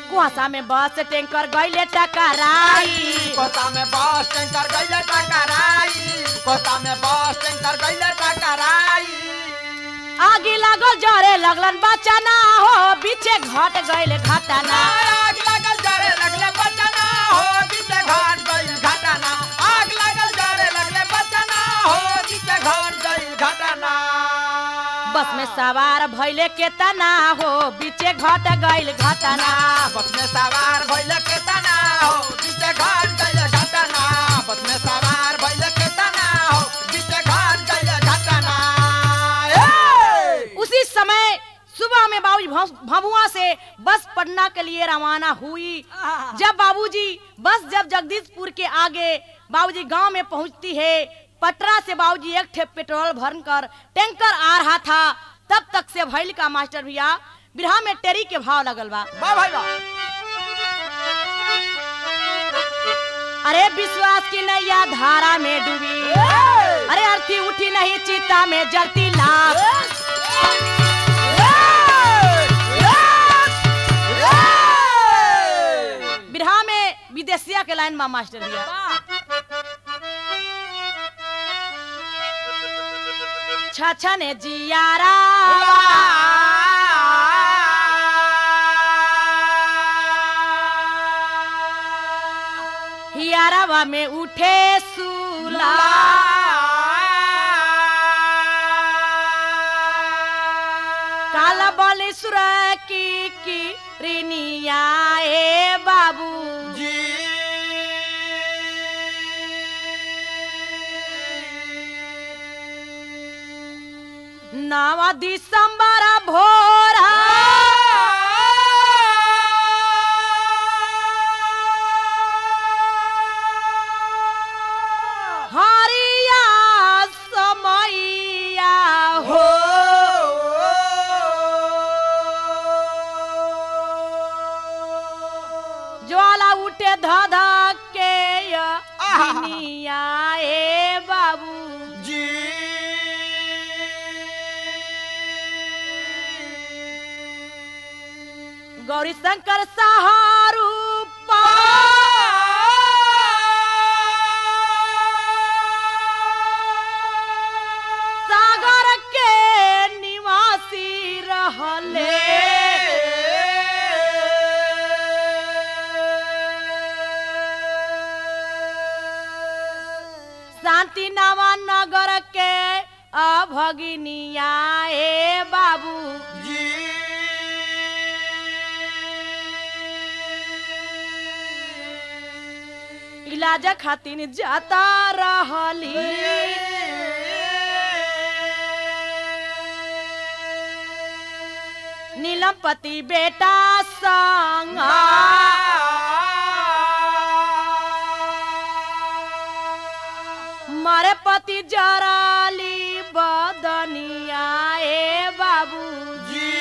कुआसा में बस टैंकर गइले टकराई कोसा में बस टैंकर गइले टकराई कोसा में बस टैंकर गइले टकराई आगे लागल जरे लगलन बचाना हो पीछे घट गइले घटना आग लागल जरे लगले बचना हो बीचे घाट गइल घटना आग लागल जरे लगले बचना हो बीचे घाट गइल घटना बस में सवार भइले केतना हो बीचे घट गइल घटना बस में सवार भइले केतना हो बीचे घाट गइल घटना बस में सवार भइले केतना हो बीचे घाट गइल घटना उसी समय सुबह में बाबूजी भभुआ से बस पटना के लिए रवाना हुई जब बाबूजी बस जब जगदीशपुर के आगे बाबूजी गांव में पहुंचती है पटरा से बाबूजी एक ठे पेट्रोल भरकर टैंकर आ रहा था तब तक से भैल का मास्टर भैया बिरहा में टेरी के भाव लगल बा वाह भाई वाह अरे विश्वास की नैया धारा में डूबी अरे अर्थी उठी नहीं चिता में जलती लाश बिरहा में विदेशिया के लाइन में मास्टर भैया छछा ने जियारा हियारावा में उठे सूला काला बालेश्वर की रिनिया ए बाबू जी नवा दिसंबर भोरा हरिया समैया हो ज्वाला उठे धधा के दुनिया ए बाबू जी गौरी शंकर सहारू सागर के निवासी रहले शांति नामा नगर के अभगिनिया ए बाबू जी इलाज खातिर जाता रहली नीलमपति बेटा संग मारे पति जराली बदनिया ए बाबू जी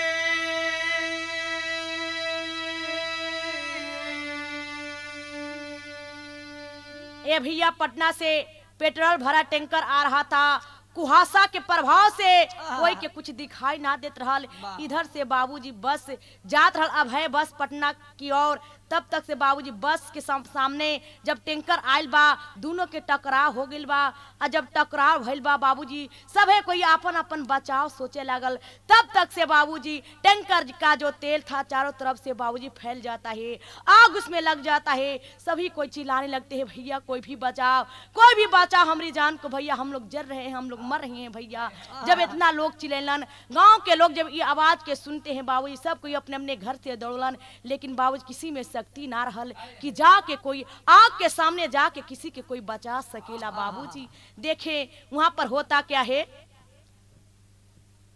ए भैया पटना से पेट्रोल भरा टैंकर आ रहा था कुहासा के प्रभाव से कोई के कुछ दिखाई ना देत रहल इधर से बाबूजी बस जात रहल अभय बस पटना की ओर तब तक से बाबूजी बस के सामने जब टैंकर आयल बा दोनों के टकराव हो गइल बा और जब टकराव भइल बा बाबूजी सभे कोई अपन अपन बचाव सोचे लागल तब तक से बाबूजी टैंकर का जो तेल था चारों तरफ से बाबूजी फैल जाता है आग उसमें लग जाता है सभी कोई चिल्लाने लगते हैं भैया कोई भी बचाओ हमारी जान को भैया हम लोग जल रहे हैं हम लोग मर रहे हैं भैया जब इतना लोग चिल्लालन गांव के लोग जब ये आवाज के सुनते हैं बाबूजी सब कोई अपने अपने घर से दौड़लन लेकिन बाबूजी किसी में शक्ति ना रहल कि जाके कोई आग के सामने जाके किसी के कोई बचा सकेला बाबूजी देखे वहां पर होता क्या है